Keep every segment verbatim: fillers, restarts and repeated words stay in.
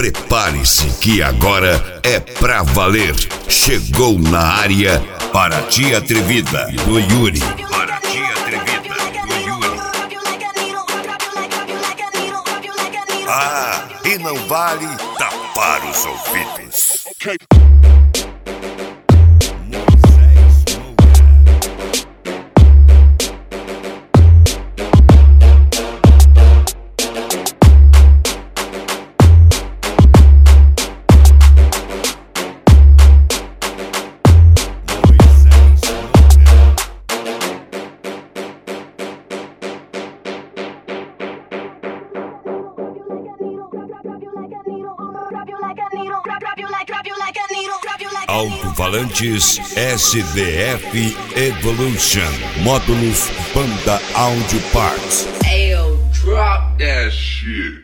Prepare-se que agora é pra valer. Chegou na área Paraty Atrevida do Yuri. Paraty Atrevida do Yuri. Ah, e não vale tapar os ouvidos. Okay. Alto-falantes S D F Evolution. Módulos Banda Audio Parts. Ayo, drop that shit.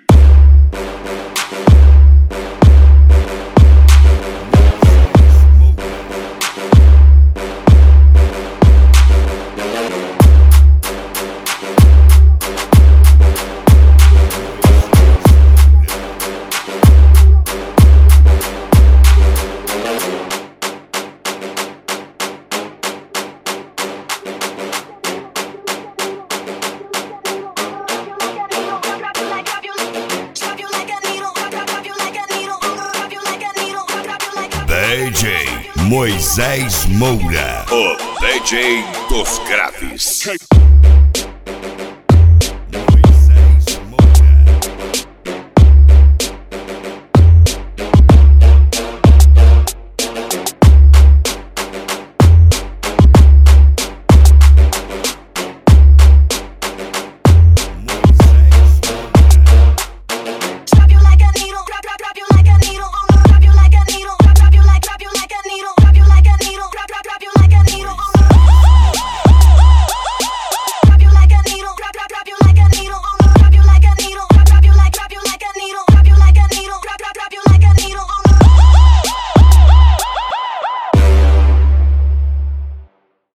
D J Moisés Moura, o D J dos graves.